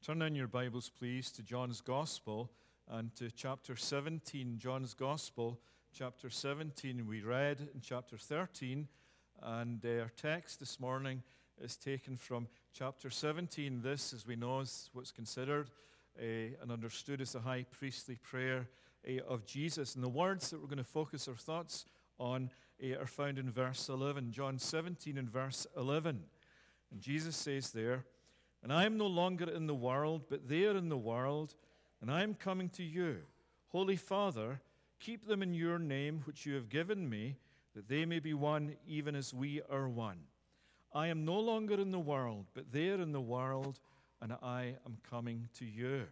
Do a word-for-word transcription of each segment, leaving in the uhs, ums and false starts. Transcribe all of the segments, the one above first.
Turn in your Bibles, please, to John's Gospel and to chapter seventeen. John's Gospel, chapter seventeen. We read in chapter thirteen, and uh, our text this morning is taken from chapter seventeen. This, as we know, is what's considered uh, and understood as the high priestly prayer uh, of Jesus. And the words that we're going to focus our thoughts on uh, are found in verse eleven. John seventeen and verse eleven. And Jesus says there, "And I am no longer in the world, but they are in the world, and I am coming to you. Holy Father, keep them in your name which you have given me, that they may be one even as we are one. I am no longer in the world, but they are in the world, and I am coming to you."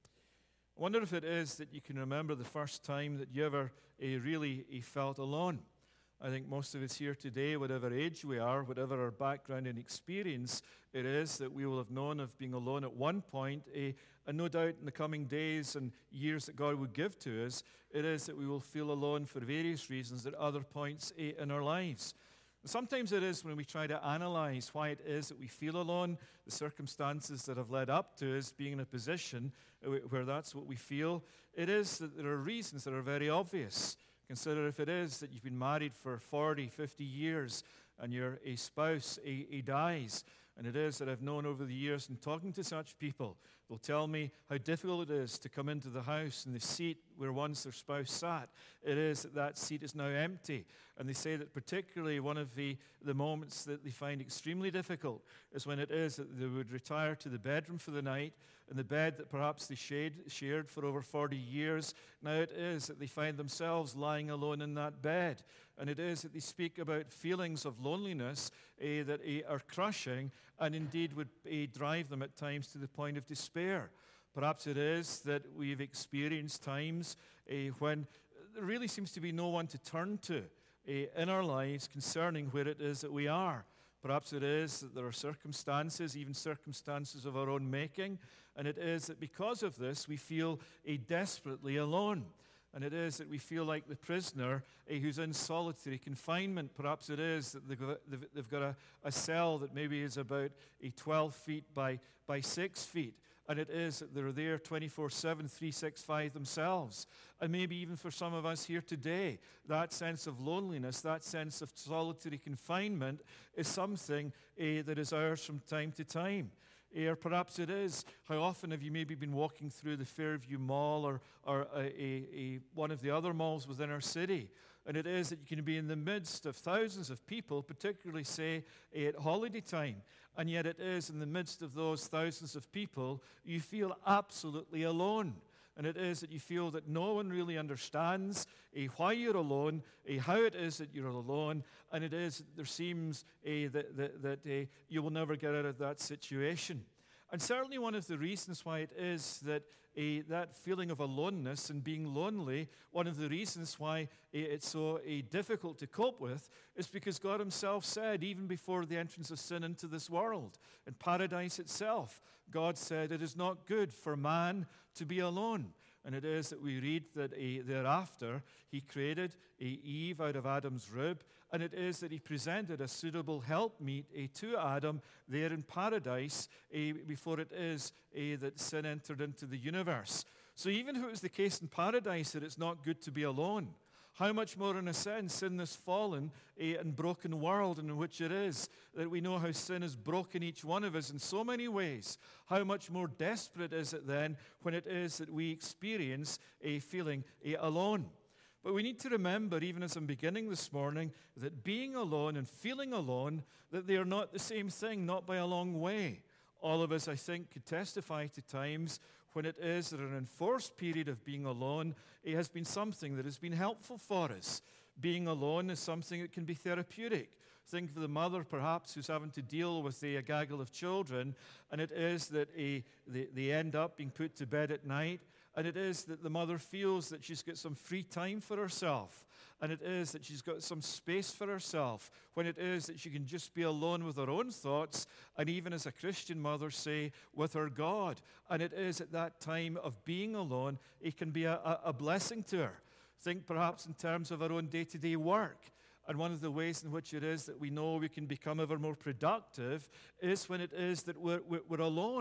I wonder if it is that you can remember the first time that you ever uh, really uh, felt alone. I think most of us here today, whatever age we are, whatever our background and experience it is, that we will have known of being alone at one point, eh, and no doubt in the coming days and years that God would give to us, it is that we will feel alone for various reasons at other points eh, in our lives. Sometimes it is when we try to analyze why it is that we feel alone, the circumstances that have led up to us being in a position where that's what we feel, it is that there are reasons that are very obvious. Consider if it is that you've been married for forty, fifty years and your a spouse a, a dies. And it is that I've known over the years in talking to such people, they'll tell me how difficult it is to come into the house and the seat where once their spouse sat, it is that that seat is now empty. And they say that particularly one of the, the moments that they find extremely difficult is when it is that they would retire to the bedroom for the night, and the bed that perhaps they shared, shared for over forty years, now it is that they find themselves lying alone in that bed. And it is that they speak about feelings of loneliness eh, that eh, are crushing and indeed would eh, drive them at times to the point of despair. Perhaps it is that we've experienced times eh, when there really seems to be no one to turn to eh, in our lives concerning where it is that we are. Perhaps it is that there are circumstances, even circumstances of our own making, and it is that because of this we feel eh, desperately alone. And it is that we feel like the prisoner eh, who's in solitary confinement. Perhaps it is that they've got, they've got a, a cell that maybe is about eh, twelve feet by, by six feet. And it is that they're there twenty-four seven, three sixty-five themselves. And maybe even for some of us here today, that sense of loneliness, that sense of solitary confinement is something eh, that is ours from time to time. Or perhaps it is, how often have you maybe been walking through the Fairview Mall or, or a, a, a, one of the other malls within our city, and it is that you can be in the midst of thousands of people, particularly, say, at holiday time, and yet it is in the midst of those thousands of people, you feel absolutely alone. And it is that you feel that no one really understands eh, why you're alone, eh, how it is that you're alone, and it is that there seems eh, that, that, that eh, you will never get out of that situation. And certainly one of the reasons why it is that uh, that feeling of aloneness and being lonely, one of the reasons why uh, it's so uh, difficult to cope with is because God himself said, even before the entrance of sin into this world, in paradise itself, God said, "It is not good for man to be alone." And it is that we read that uh, thereafter he created uh, Eve out of Adam's rib, and it is that he presented a suitable helpmeet uh, to Adam there in paradise uh, before it is uh, that sin entered into the universe. So even if it was the case in paradise that it's not good to be alone, how much more, in a sense, in this fallen uh, and broken world in which it is, that we know how sin has broken each one of us in so many ways. How much more desperate is it then when it is that we experience a feeling uh, alone? But we need to remember, even as I'm beginning this morning, that being alone and feeling alone, that they are not the same thing, not by a long way. All of us, I think, could testify to times when it is that an enforced period of being alone, it has been something that has been helpful for us. Being alone is something that can be therapeutic. Think of the mother, perhaps, who's having to deal with a, a gaggle of children, and it is that a, they, they end up being put to bed at night, and it is that the mother feels that she's got some free time for herself, and it is that she's got some space for herself, when it is that she can just be alone with her own thoughts, and even as a Christian mother, say, with her God. And it is at that time of being alone, it can be a, a, a blessing to her. Think perhaps in terms of our own day-to-day work. And one of the ways in which it is that we know we can become ever more productive is when it is that we're, we're alone.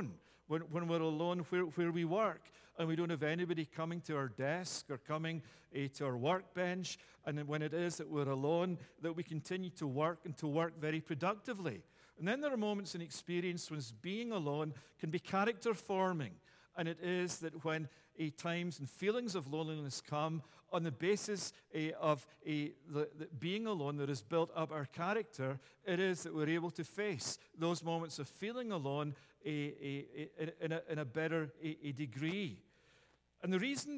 when, when we're alone where, where we work and we don't have anybody coming to our desk or coming uh, to our workbench, and then when it is that we're alone, that we continue to work and to work very productively. And then there are moments in experience when being alone can be character forming. And it is that when uh, times and feelings of loneliness come, on the basis uh, of uh, the, the being alone that has built up our character, it is that we're able to face those moments of feeling alone uh, uh, in, a, in a better uh, a degree. And the reason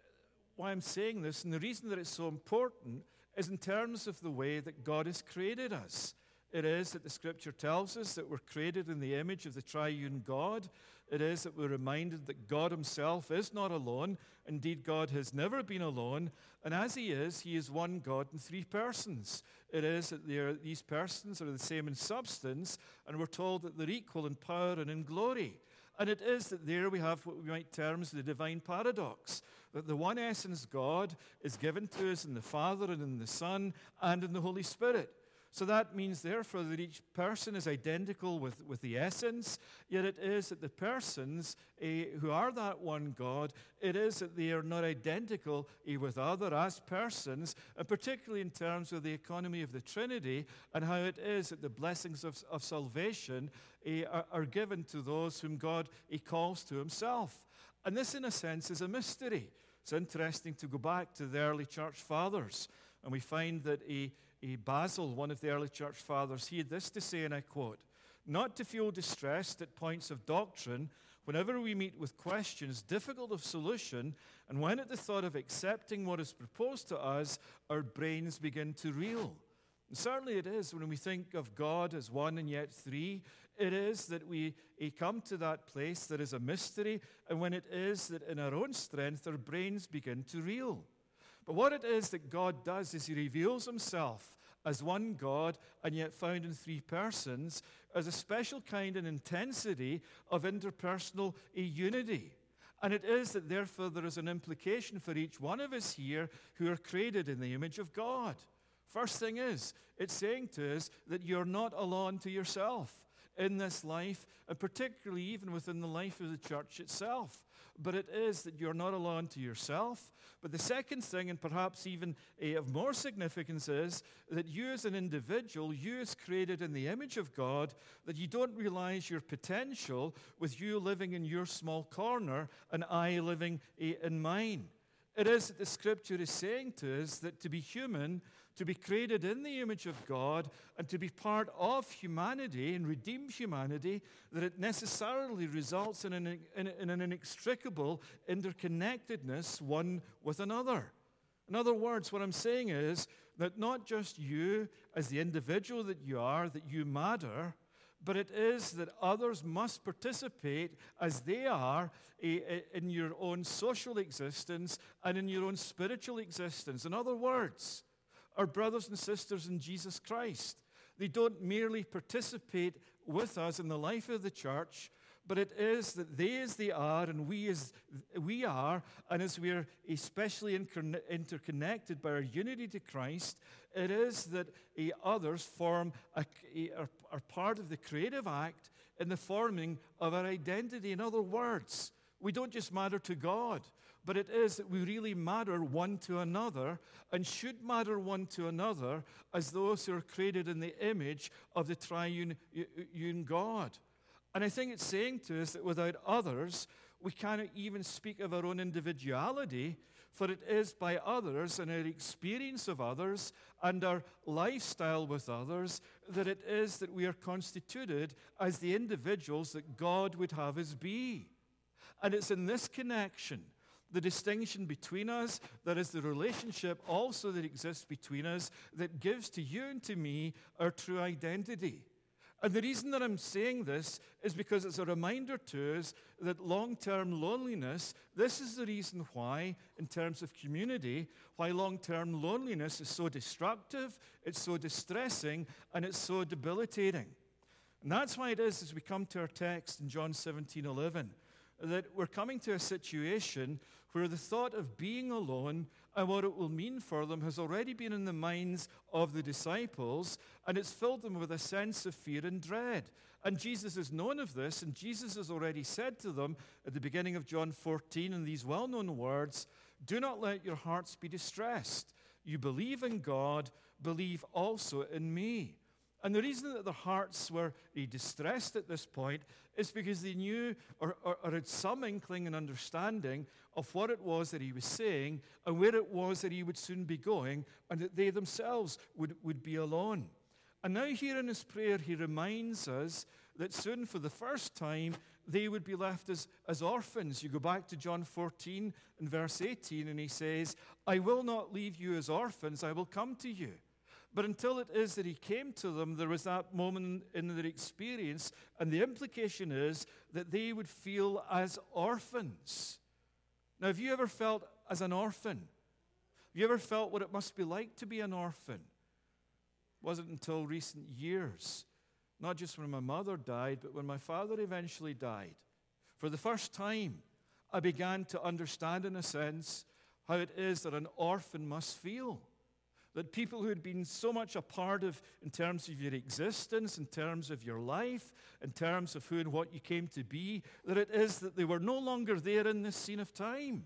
why I'm saying this, and the reason that it's so important, is in terms of the way that God has created us. It is that the Scripture tells us that we're created in the image of the triune God. It is that we're reminded that God himself is not alone. Indeed, God has never been alone. And as he is, he is one God in three persons. It is that they are, these persons are the same in substance, and we're told that they're equal in power and in glory. And it is that there we have what we might term as the divine paradox, that the one essence God is given to us in the Father and in the Son and in the Holy Spirit. So that means, therefore, that each person is identical with, with the essence, yet it is that the persons uh, who are that one God, it is that they are not identical uh, with other as persons, and particularly in terms of the economy of the Trinity and how it is that the blessings of, of salvation uh, are, are given to those whom God uh, calls to himself. And this, in a sense, is a mystery. It's interesting to go back to the early church fathers, and we find that a Uh, Basil, one of the early church fathers, he had this to say, and I quote, "Not to feel distressed at points of doctrine whenever we meet with questions difficult of solution, and when at the thought of accepting what is proposed to us, our brains begin to reel." And certainly it is when we think of God as one and yet three, it is that we uh, come to that place that is a mystery, and when it is that in our own strength our brains begin to reel. But what it is that God does is he reveals himself as one God and yet found in three persons as a special kind and intensity of interpersonal unity. And it is that therefore there is an implication for each one of us here who are created in the image of God. First thing is, it's saying to us that you're not alone to yourself in this life, and particularly even within the life of the church itself. But it is that you're not alone to yourself. But the second thing, and perhaps even uh, of more significance, is that you as an individual, you as created in the image of God, that you don't realize your potential with you living in your small corner and I living uh, in mine. It is that the Scripture is saying to us that to be human, to be created in the image of God, and to be part of humanity and redeem humanity, that it necessarily results in an, in, in an inextricable interconnectedness one with another. In other words, what I'm saying is that not just you as the individual that you are, that you matter, but it is that others must participate as they are in your own social existence and in your own spiritual existence. In other words, our brothers and sisters in Jesus Christ, they don't merely participate with us in the life of the church, but it is that they as they are and we as we are, and as we are especially interconnected by our unity to Christ, it is that uh, others form a, a, are, are part of the creative act in the forming of our identity. In other words, we don't just matter to God, but it is that we really matter one to another and should matter one to another as those who are created in the image of the triune God. And I think it's saying to us that without others, we cannot even speak of our own individuality, for it is by others and our experience of others and our lifestyle with others that it is that we are constituted as the individuals that God would have us be. And it's in this connection, the distinction between us, that is the relationship also that exists between us, that gives to you and to me our true identity. And the reason that I'm saying this is because it's a reminder to us that long-term loneliness, this is the reason why, in terms of community, why long-term loneliness is so destructive, it's so distressing, and it's so debilitating. And that's why it is, as we come to our text in John seventeen eleven, that we're coming to a situation where the thought of being alone and what it will mean for them has already been in the minds of the disciples, and it's filled them with a sense of fear and dread. And Jesus is known of this, and Jesus has already said to them at the beginning of John fourteen in these well-known words, "Do not let your hearts be distressed. You believe in God, believe also in me." And the reason that their hearts were distressed at this point is because they knew or, or, or had some inkling and understanding of what it was that he was saying and where it was that he would soon be going, and that they themselves would, would be alone. And now here in his prayer, he reminds us that soon for the first time, they would be left as, as orphans. You go back to John fourteen and verse eighteen, and he says, "I will not leave you as orphans, I will come to you." But until it is that he came to them, there was that moment in their experience, and the implication is that they would feel as orphans. Now, have you ever felt as an orphan? Have you ever felt what it must be like to be an orphan? It wasn't until recent years, not just when my mother died, but when my father eventually died. For the first time, I began to understand, in a sense, how it is that an orphan must feel. That people who had been so much a part of, in terms of your existence, in terms of your life, in terms of who and what you came to be, that it is that they were no longer there in this scene of time.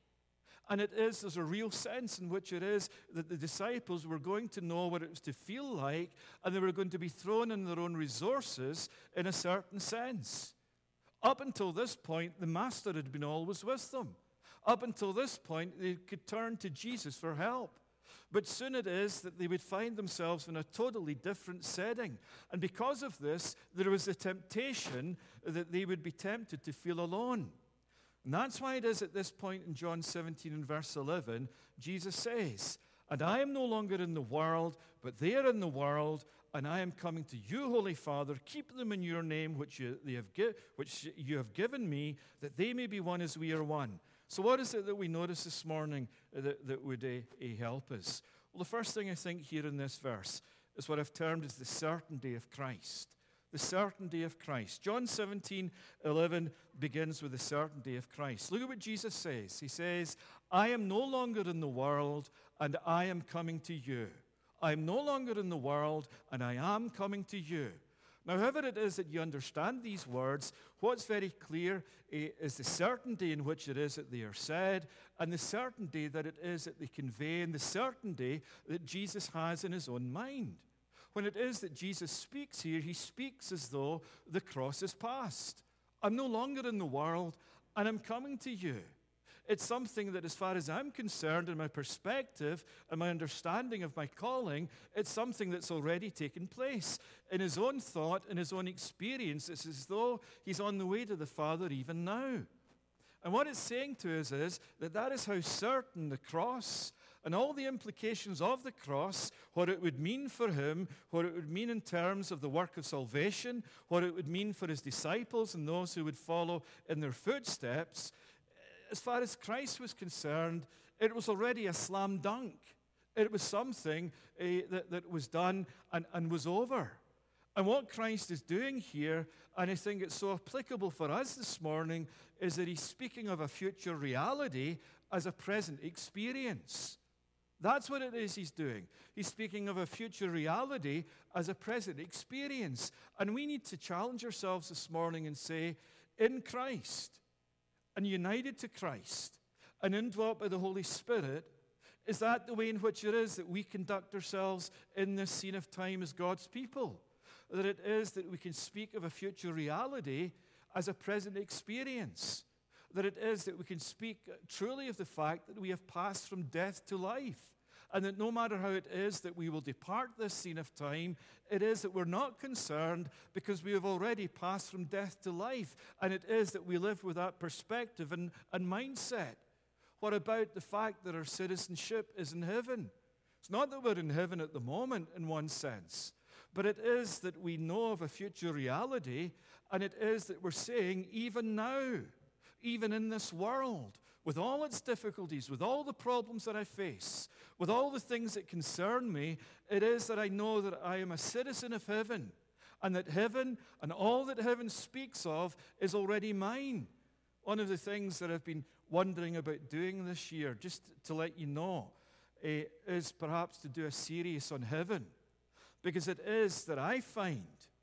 And it is, there's a real sense in which it is that the disciples were going to know what it was to feel like, and they were going to be thrown in their own resources in a certain sense. Up until this point, the Master had been always with them. Up until this point, they could turn to Jesus for help. But soon it is that they would find themselves in a totally different setting. And because of this, there was a temptation that they would be tempted to feel alone. And that's why it is at this point in John seventeen and verse eleven, Jesus says, "And I am no longer in the world, but they are in the world, and I am coming to you, Holy Father. Keep them in your name, which you, they have gi- which you have given me, that they may be one as we are one." So what is it that we notice this morning that, that would uh, uh, help us? Well, the first thing I think here in this verse is what I've termed as the certainty of Christ. The certainty of Christ. John seventeen eleven begins with the certainty of Christ. Look at what Jesus says. He says, "I am no longer in the world, and I am coming to you. I am no longer in the world, and I am coming to you." Now, however it is that you understand these words, what's very clear is the certainty in which it is that they are said, and the certainty that it is that they convey, and the certainty that Jesus has in his own mind. When it is that Jesus speaks here, he speaks as though the cross is past. I'm no longer in the world, and I'm coming to you. It's something that, as far as I'm concerned, in my perspective and my understanding of my calling, it's something that's already taken place. In his own thought, in his own experience, it's as though he's on the way to the Father even now. And what it's saying to us is that that is how certain the cross and all the implications of the cross, what it would mean for him, what it would mean in terms of the work of salvation, what it would mean for his disciples and those who would follow in their footsteps. As far as Christ was concerned, it was already a slam dunk. It was something uh, that, that was done and, and was over. And what Christ is doing here, and I think it's so applicable for us this morning, is that he's speaking of a future reality as a present experience. That's what it is he's doing. He's speaking of a future reality as a present experience. And we need to challenge ourselves this morning and say, in Christ, and united to Christ, and indwelt by the Holy Spirit, is that the way in which it is that we conduct ourselves in this scene of time as God's people? That it is that we can speak of a future reality as a present experience. That it is that we can speak truly of the fact that we have passed from death to life. And that no matter how it is that we will depart this scene of time, it is that we're not concerned because we have already passed from death to life. And it is that we live with that perspective and, and mindset. What about the fact that our citizenship is in heaven? It's not that we're in heaven at the moment in one sense, but it is that we know of a future reality, and it is that we're saying, even now, even in this world, with all its difficulties, with all the problems that I face, with all the things that concern me, it is that I know that I am a citizen of heaven, and that heaven and all that heaven speaks of is already mine. One of the things that I've been wondering about doing this year, just to let you know, uh, is perhaps to do a series on heaven. Because it is that I find,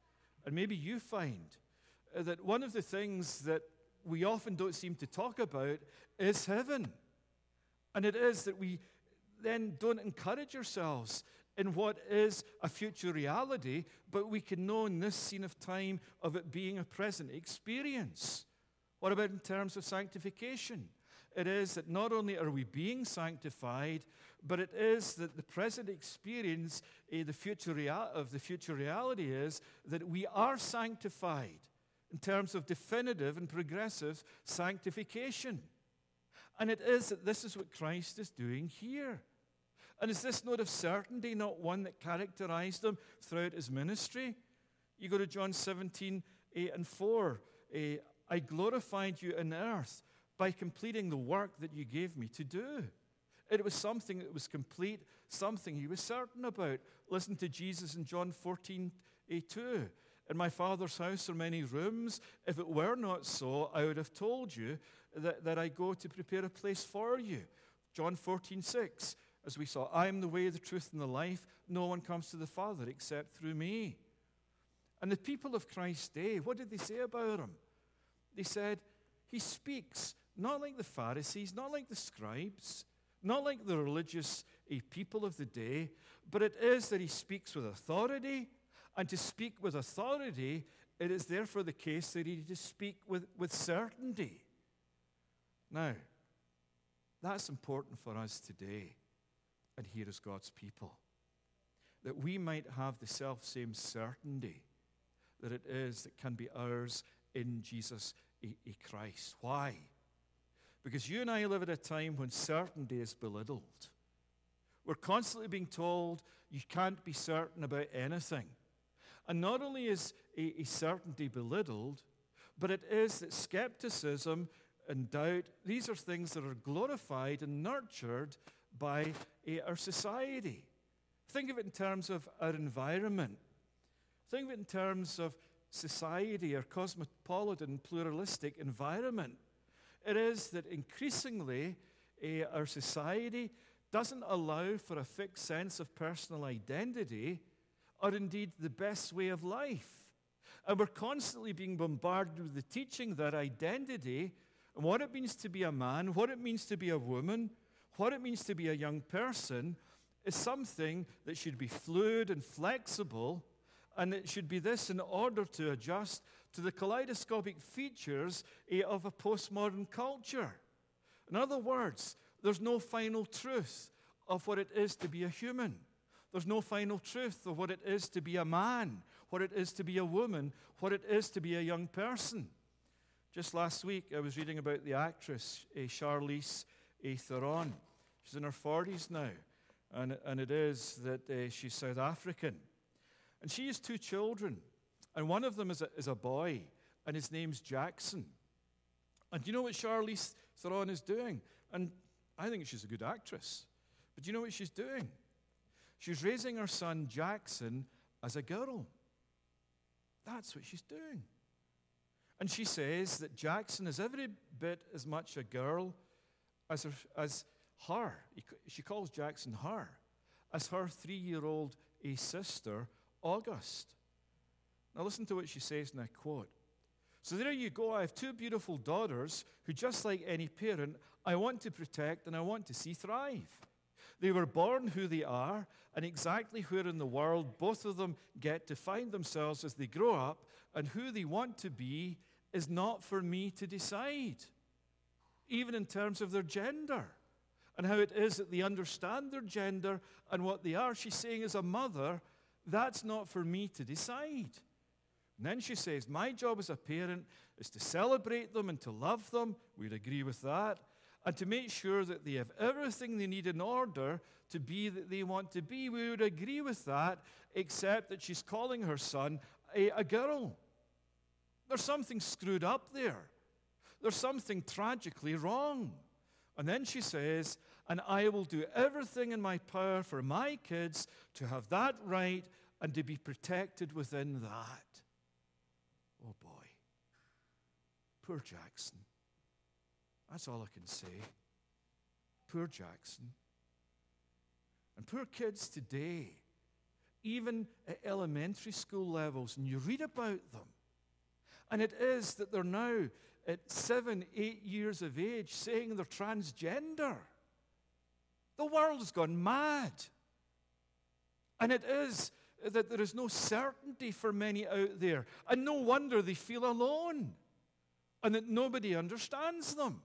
and maybe you find uh, that one of the things that we often don't seem to talk about is heaven. And it is that we then don't encourage ourselves in what is a future reality, but we can know in this scene of time of it being a present experience. What about in terms of sanctification? It is that not only are we being sanctified, but it is that the present experience eh, the future rea- of the future reality is that we are sanctified in terms of definitive and progressive sanctification. And it is that this is what Christ is doing here. And is this note of certainty not one that characterized him throughout his ministry? You go to John seventeen, eight and four. Eh, I glorified you in earth by completing the work that you gave me to do. It was something that was complete, something he was certain about. Listen to Jesus in John fourteen, two. In my Father's house are many rooms. If it were not so, I would have told you that, that I go to prepare a place for you. John fourteen, six. As we saw, I am the way, the truth, and the life. No one comes to the Father except through me. And the people of Christ's day, what did they say about him? They said, he speaks not like the Pharisees, not like the scribes, not like the religious uh, people of the day, but it is that he speaks with authority. And to speak with authority, it is therefore the case that he to speak with, with certainty. Now, that's important for us today. And here is God's people, that we might have the self-same certainty that it is that can be ours in Jesus Christ. Why? Because you and I live at a time when certainty is belittled. We're constantly being told you can't be certain about anything. And not only is a, a certainty belittled, but it is that skepticism and doubt, these are things that are glorified and nurtured by our society. Think of it in terms of our environment. Think of it in terms of society, our cosmopolitan, pluralistic environment. It is that increasingly uh, our society doesn't allow for a fixed sense of personal identity or indeed the best way of life. And we're constantly being bombarded with the teaching that identity and what it means to be a man, what it means to be a woman, what it means to be a young person is something that should be fluid and flexible, and it should be this in order to adjust to the kaleidoscopic features of a postmodern culture. In other words, there's no final truth of what it is to be a human. There's no final truth of what it is to be a man, what it is to be a woman, what it is to be a young person. Just last week, I was reading about the actress Charlize Theron. She's in her forties now, and, and it is that uh, she's South African. And she has two children, and one of them is a, is a boy, and his name's Jackson. And do you know what Charlize Theron is doing? And I think she's a good actress. But do you know what she's doing? She's raising her son Jackson as a girl. That's what she's doing. And she says that Jackson is every bit as much a girl as her, as her. She calls Jackson her, as her three-year-old a sister, August. Now listen to what she says, and I quote. So there you go. I have two beautiful daughters who, just like any parent, I want to protect and I want to see thrive. They were born who they are, and exactly where in the world both of them get to find themselves as they grow up and who they want to be is not for me to decide, even in terms of their gender and how it is that they understand their gender and what they are. She's saying, as a mother, that's not for me to decide. And then she says, my job as a parent is to celebrate them and to love them. We'd agree with that. And to make sure that they have everything they need in order to be that they want to be. We would agree with that, except that she's calling her son a, a girl. There's something screwed up there. There's something tragically wrong. And then she says, and I will do everything in my power for my kids to have that right and to be protected within that. Oh boy. Poor Jackson. That's all I can say. Poor Jackson. And poor kids today even at elementary school levels, and you read about them. And it is that they're now at seven, eight years of age saying they're transgender. The world has gone mad. And it is that there is no certainty for many out there. And no wonder they feel alone and that nobody understands them.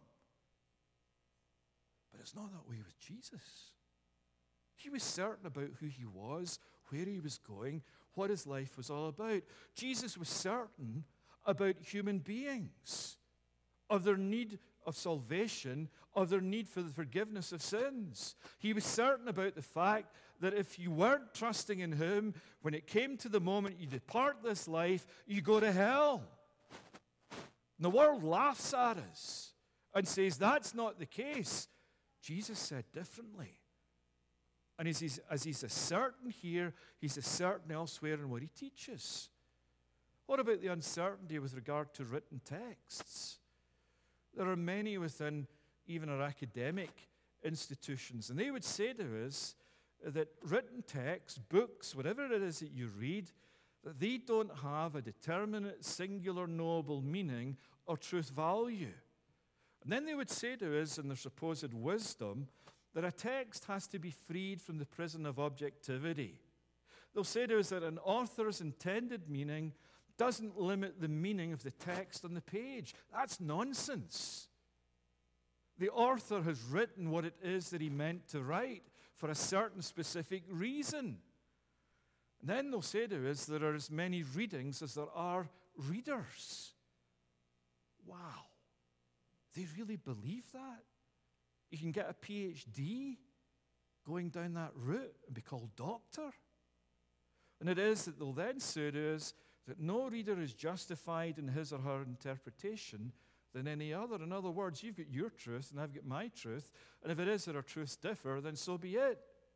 But it's not that way with Jesus. He was certain about who he was, where he was going, what his life was all about. Jesus was certain about human beings, of their need of salvation, of their need for the forgiveness of sins. He was certain about the fact that if you weren't trusting in him, when it came to the moment you depart this life, you go to hell. And the world laughs at us and says that's not the case. Jesus said differently. And as he's, as he's as certain here, he's as certain elsewhere in what he teaches. What about the uncertainty with regard to written texts? There are many within even our academic institutions, and they would say to us that written texts, books, whatever it is that you read, that they don't have a determinate, singular, knowable meaning or truth value. And then they would say to us in their supposed wisdom that a text has to be freed from the prison of objectivity. They'll say to us that an author's intended meaning doesn't limit the meaning of the text on the page. That's nonsense. The author has written what it is that he meant to write for a certain specific reason. And then they'll say to us there are as many readings as there are readers. Wow. They really believe that? You can get a P H D going down that route and be called doctor? And it is that they'll then say to us that no reader is justified in his or her interpretation than any other. In other words, you've got your truth and I've got my truth, and if it is that our truths differ, then so be it.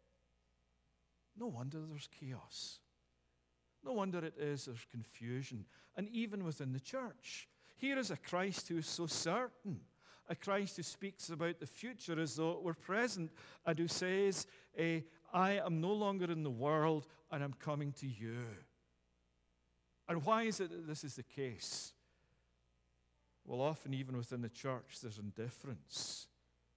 No wonder there's chaos. No wonder it is there's confusion, and even within the church. Here is a Christ who is so certain, a Christ who speaks about the future as though it were present, and who says, eh, I am no longer in the world, and I'm coming to you. And why is it that this is the case? Well, often even within the church, there's indifference.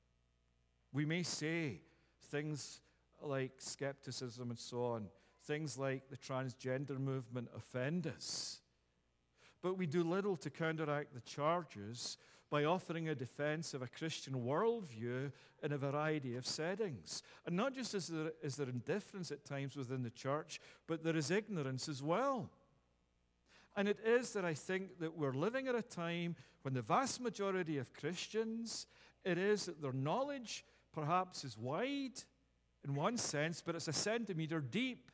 We may say things like skepticism and so on, things like the transgender movement offend us. But we do little to counteract the charges by offering a defense of a Christian worldview in a variety of settings. And not just is there, is there indifference at times within the church, but there is ignorance as well. And it is that I think that we're living at a time when the vast majority of Christians, it is that their knowledge perhaps is wide in one sense, but it's a centimeter deep.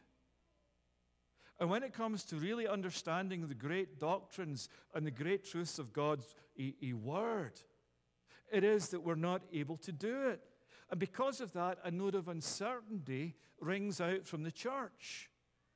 And when it comes to really understanding the great doctrines and the great truths of God's e- e- word, it is that we're not able to do it. And because of that, a note of uncertainty rings out from the church.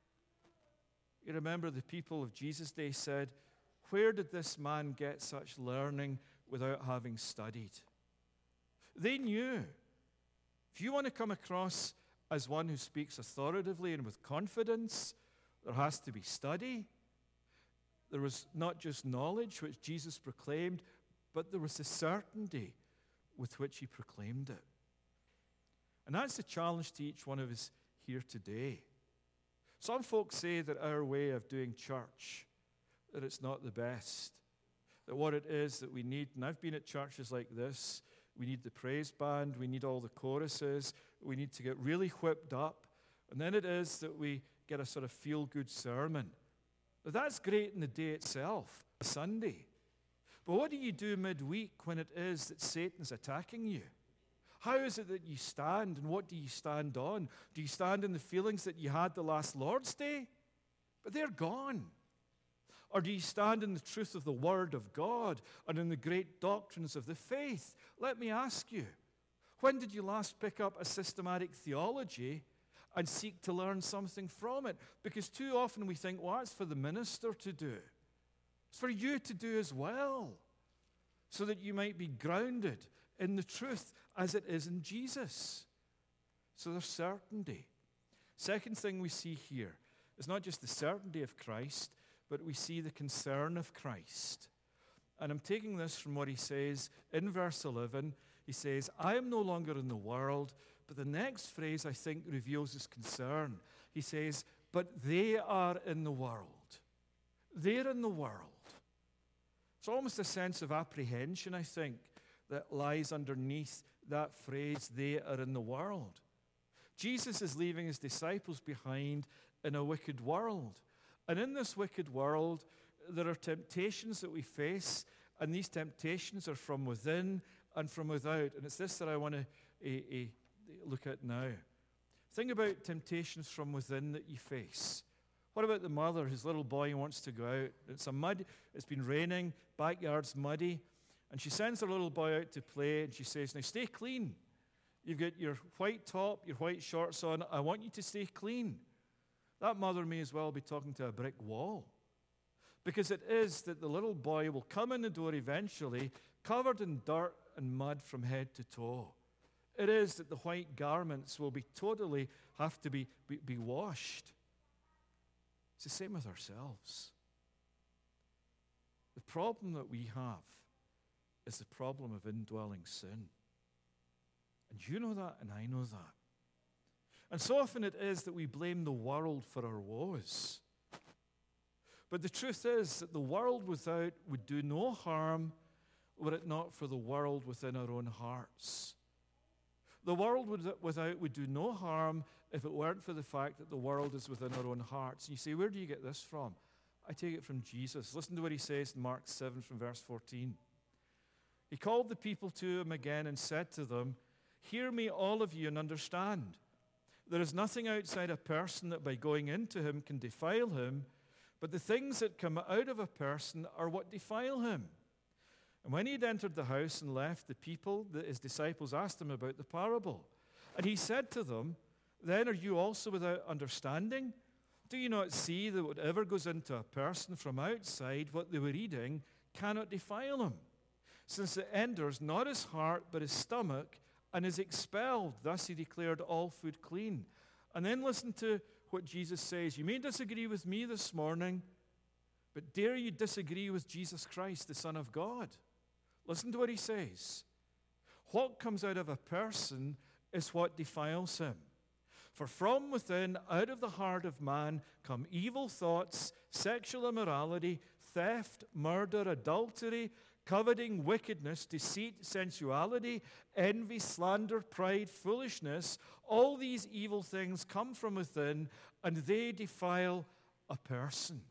You remember the people of Jesus' day said, where did this man get such learning without having studied? They knew. If you want to come across as one who speaks authoritatively and with confidence, there has to be study. There was not just knowledge, which Jesus proclaimed, but there was the certainty with which he proclaimed it. And that's the challenge to each one of us here today. Some folks say that our way of doing church, that it's not the best, that what it is that we need, and I've been at churches like this, we need the praise band, we need all the choruses, we need to get really whipped up, and then it is that we get a sort of feel-good sermon. Now, that's great in the day itself, Sunday. But what do you do midweek when it is that Satan's attacking you? How is it that you stand, and what do you stand on? Do you stand in the feelings that you had the last Lord's Day? But they're gone. Or do you stand in the truth of the Word of God and in the great doctrines of the faith? Let me ask you, when did you last pick up a systematic theology and seek to learn something from it? Because too often we think, well, it's for the minister to do. It's for you to do as well, so that you might be grounded in the truth as it is in Jesus. So there's certainty. Second thing we see here is not just the certainty of Christ, but we see the concern of Christ. And I'm taking this from what he says in verse eleven. He says, I am no longer in the world, but the next phrase I think reveals his concern. He says, but they are in the world. They're in the world. It's almost a sense of apprehension, I think, that lies underneath that phrase, they are in the world. Jesus is leaving his disciples behind in a wicked world. And in this wicked world, there are temptations that we face, and these temptations are from within and from without. And it's this that I want to uh, uh, look at now. Think about temptations from within that you face. What about the mother whose little boy wants to go out? It's a mud, it's been raining, backyard's muddy, and she sends her little boy out to play, and she says, now stay clean. You've got your white top, your white shorts on. I want you to stay clean. That mother may as well be talking to a brick wall. Because it is that the little boy will come in the door eventually, covered in dirt and mud from head to toe. It is that the white garments will be totally have to be, be, be washed. It's the same with ourselves. The problem that we have is the problem of indwelling sin. And you know that, and I know that. And so often it is that we blame the world for our woes. But the truth is that the world without would do no harm were it not for the world within our own hearts. The world without would do no harm if it weren't for the fact that the world is within our own hearts. And you say, where do you get this from? I take it from Jesus. Listen to what he says in Mark seven from verse fourteen. He called the people to him again and said to them, hear me, all of you, and understand. There is nothing outside a person that by going into him can defile him, but the things that come out of a person are what defile him. And when he had entered the house and left, the people, the, his disciples, asked him about the parable. And he said to them, then are you also without understanding? Do you not see that whatever goes into a person from outside, what they were eating, cannot defile him? Since it enters not his heart, but his stomach, and is expelled. Thus he declared all food clean. And then listen to what Jesus says. You may disagree with me this morning, but dare you disagree with Jesus Christ, the Son of God? Listen to what he says. What comes out of a person is what defiles him. For from within, out of the heart of man, come evil thoughts, sexual immorality, theft, murder, adultery, coveting, wickedness, deceit, sensuality, envy, slander, pride, foolishness. All these evil things come from within, and they defile a person.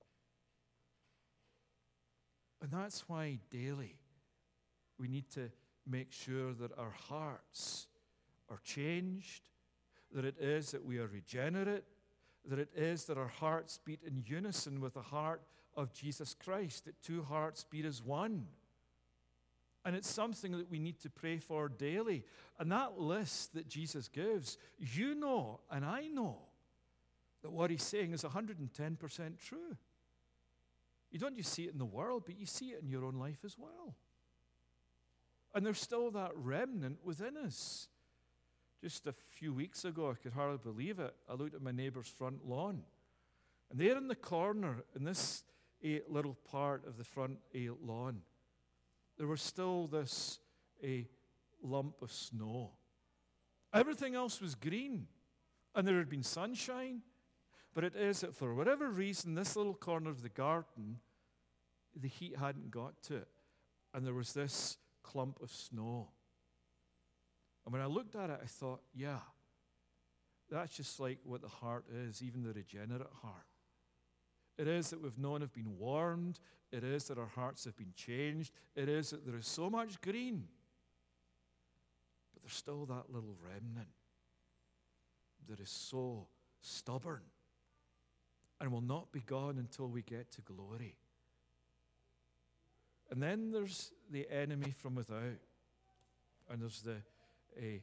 And that's why daily we need to make sure that our hearts are changed, that it is that we are regenerate, that it is that our hearts beat in unison with the heart of Jesus Christ, that two hearts beat as one. And it's something that we need to pray for daily. And that list that Jesus gives, you know and I know that what he's saying is one hundred ten percent true. You don't just see it in the world, but you see it in your own life as well. And there's still that remnant within us. Just a few weeks ago, I could hardly believe it, I looked at my neighbor's front lawn. And there in the corner, in this a little part of the front a lawn, there was still this a lump of snow. Everything else was green, and there had been sunshine. But it is that for whatever reason, this little corner of the garden, the heat hadn't got to it. And there was this clump of snow. And when I looked at it, I thought, yeah, that's just like what the heart is, even the regenerate heart. It is that we've known have been warmed. It is that our hearts have been changed. It is that there is so much green. But there's still that little remnant that is so stubborn and will not be gone until we get to glory. And then there's the enemy from without. And there's the uh,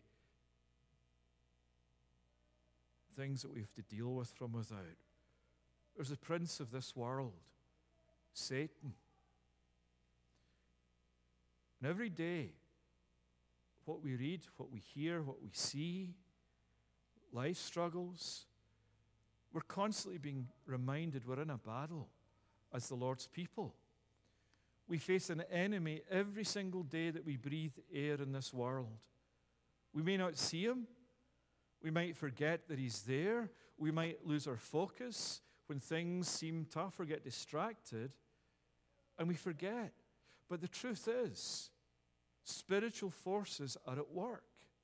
things that we have to deal with from without. There's the prince of this world, Satan. And every day, what we read, what we hear, what we see, life struggles, We're constantly being reminded we're in a battle as the Lord's people. We face an enemy every single day that we breathe air in this world. We may not see him. We might forget that he's there. We might lose our focus when things seem tough or get distracted, and we forget. But the truth is, spiritual forces are at work.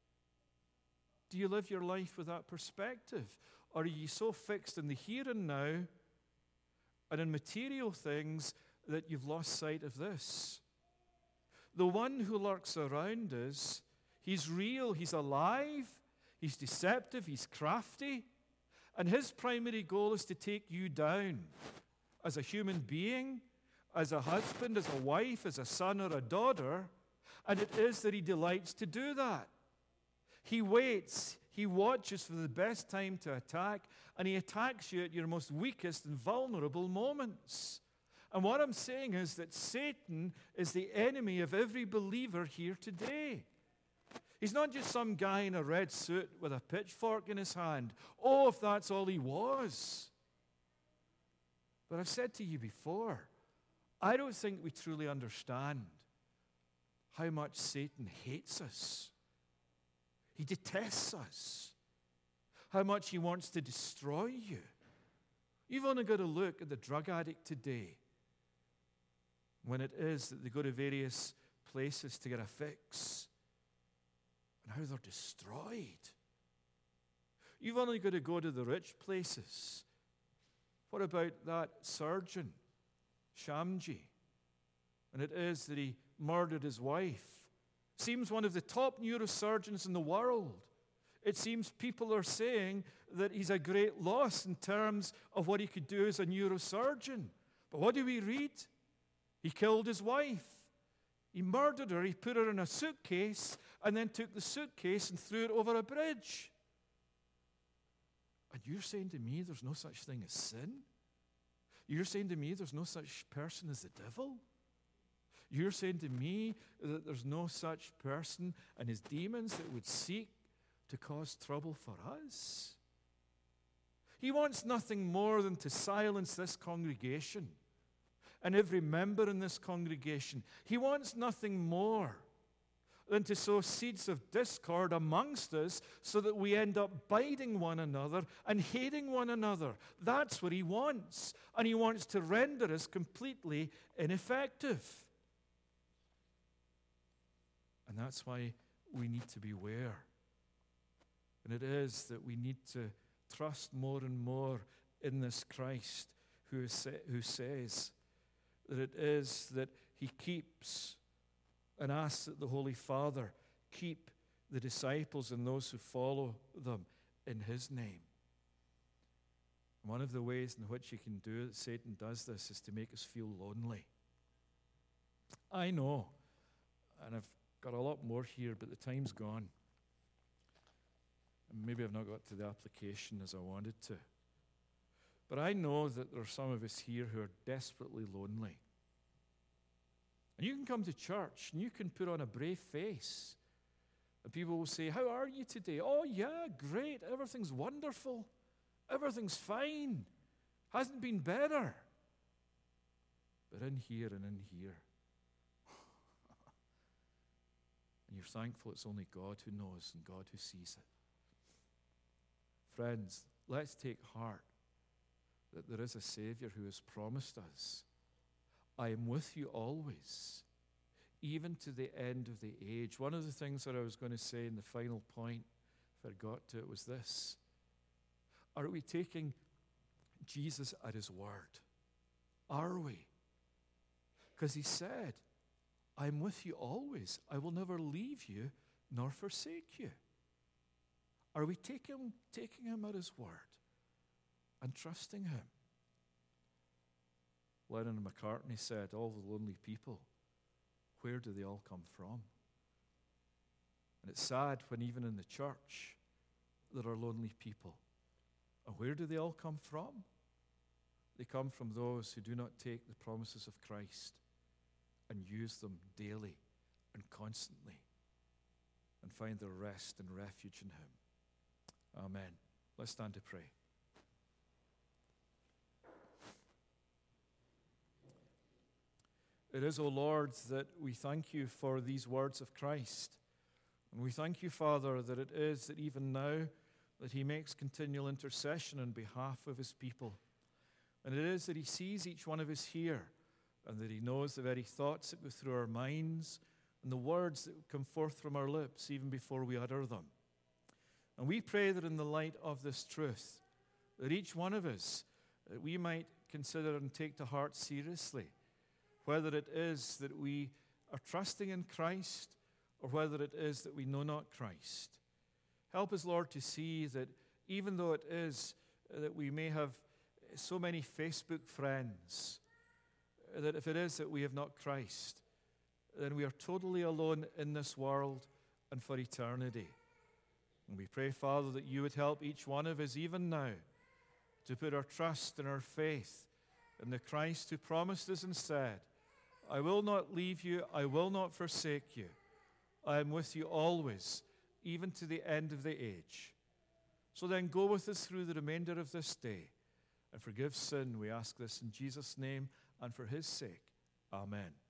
Do you live your life with that perspective? Or are you so fixed in the here and now and in material things that you've lost sight of this? The one who lurks around us, he's real, he's alive, he's deceptive, he's crafty, and his primary goal is to take you down as a human being, as a husband, as a wife, as a son or a daughter, and it is that he delights to do that. He waits, he watches for the best time to attack, and he attacks you at your most weakest and vulnerable moments. And what I'm saying is that Satan is the enemy of every believer here today. He's not just some guy in a red suit with a pitchfork in his hand. Oh, if that's all he was. But I've said to you before, I don't think we truly understand how much Satan hates us. He detests us. How much he wants to destroy you. You've only got to look at the drug addict today, when it is that they go to various places to get a fix, and how they're destroyed. You've only got to go to the rich places. What about that surgeon, Shamji? And it is that he murdered his wife. Seems one of the top neurosurgeons in the world. It seems people are saying that he's a great loss in terms of what he could do as a neurosurgeon. But what do we read? He killed his wife. He murdered her. He put her in a suitcase and then took the suitcase and threw it over a bridge. And you're saying to me there's no such thing as sin? You're saying to me there's no such person as the devil? You're saying to me that there's no such person and his demons that would seek to cause trouble for us? He wants nothing more than to silence this congregation and every member in this congregation. He wants nothing more than to sow seeds of discord amongst us so that we end up biting one another and hating one another. That's what he wants. And he wants to render us completely ineffective. And that's why we need to beware. And it is that we need to trust more and more in this Christ who, is, who says that it is that he keeps and asks that the Holy Father keep the disciples and those who follow them in his name. One of the ways in which he can do it, Satan does this, is to make us feel lonely. I know, and I've got a lot more here, but the time's gone. And maybe I've not got to the application as I wanted to. But I know that there are some of us here who are desperately lonely. And you can come to church and you can put on a brave face. And people will say, "How are you today?" "Oh, yeah, great. Everything's wonderful. Everything's fine. Hasn't been better." But in here and in here, and you're thankful it's only God who knows and God who sees it. Friends, let's take heart that there is a Savior who has promised us, "I am with you always, even to the end of the age." One of the things that I was going to say in the final point, if I got to it, was this. Are we taking Jesus at his word? Are we? Because he said, "I'm with you always. I will never leave you nor forsake you." Are we taking, taking him at his word and trusting him? Lennon and McCartney said, "All the lonely people, where do they all come from?" And it's sad when even in the church there are lonely people. And where do they all come from? They come from those who do not take the promises of Christ and use them daily and constantly and find their rest and refuge in him. Amen. Let's stand to pray. It is, O Lord, that we thank you for these words of Christ. And we thank you, Father, that it is that even now that he makes continual intercession on behalf of his people. And it is that he sees each one of us here, and that he knows the very thoughts that go through our minds and the words that come forth from our lips even before we utter them. And we pray that in the light of this truth, that each one of us, that we might consider and take to heart seriously whether it is that we are trusting in Christ or whether it is that we know not Christ. Help us, Lord, to see that even though it is that we may have so many Facebook friends, that if it is that we have not Christ, then we are totally alone in this world and for eternity. And we pray, Father, that you would help each one of us even now to put our trust and our faith in the Christ who promised us and said, I will not leave you, I will not forsake you. I am with you always, even to the end of the age. So then go with us through the remainder of this day and forgive sin. We ask this in Jesus' name and for his sake. Amen.